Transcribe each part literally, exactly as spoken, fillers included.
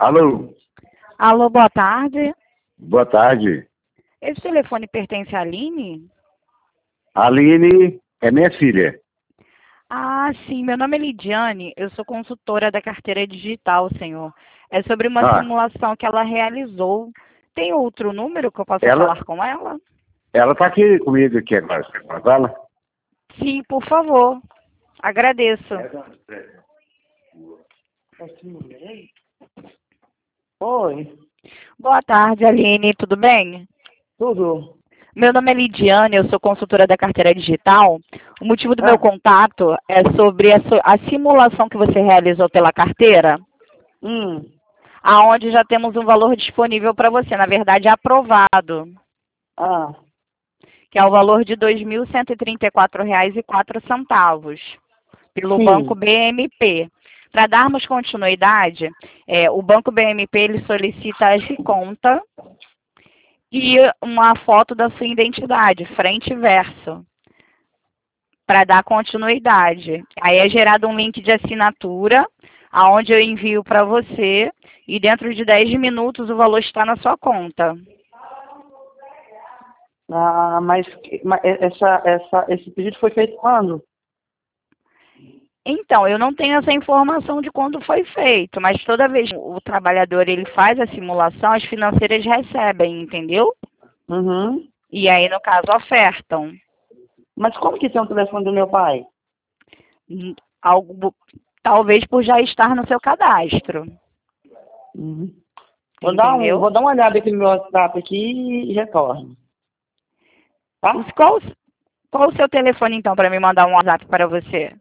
Alô, Alô, boa tarde. boa tarde. Esse telefone pertence à Aline? Aline é minha filha. Ah, sim. Meu nome é Lidiane. Eu sou consultora da carteira digital, senhor. É sobre uma Ah, simulação que ela realizou. Tem outro número que eu possa ela, falar com ela? ela tá aqui comigo aqui agora. Você quer falar? Sim, por favor. Agradeço. Oi, Boa tarde, Aline. Tudo bem? tudo. Meu nome é Lidiane, eu sou consultora da carteira digital. O motivo do meu Ah, contato é sobre a, su- a simulação que você realizou pela carteira, hum, aonde já temos um valor disponível para você, na verdade aprovado, ah, que é o valor de dois mil cento e trinta e quatro reais e quatro centavos, pelo Banco sim, B M P. Para darmos continuidade, é, o Banco B M P ele solicita a conta e uma foto da sua identidade, frente e verso, para dar continuidade. Aí é gerado um link de assinatura, aonde eu envio para você, e dentro de dez minutos o valor está na sua conta. ah, mas, mas essa, essa, esse pedido foi feito quando? Então, eu não tenho essa informação de quando foi feito, mas toda vez que o trabalhador ele faz a simulação, as financeiras recebem, entendeu? Uhum. E aí, no caso, ofertam. Mas como que tem o telefone do meu pai? Hum, Algo, talvez por já estar no seu cadastro, Uhum. Vou dar um, entendeu? vou dar uma olhada aqui no meu WhatsApp aqui e retorno, tá? Os- Qual, qual o seu telefone, então, para me mandar um WhatsApp para você?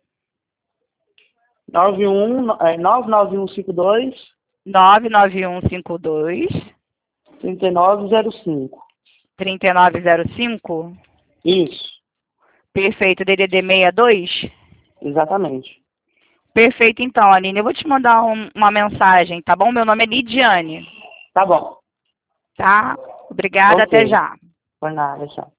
nove um, é, nove nove um cinco dois, nove nove um cinco dois, três nove zero cinco. três nove zero cinco. Isso, Perfeito, D D D sessenta e dois. exatamente. Perfeito, então, Aline. Eu vou te mandar um- uma mensagem, tá bom? Meu nome é Lidiane, Tá bom. tá? Obrigada, até Ok. já. Por nada, tchau.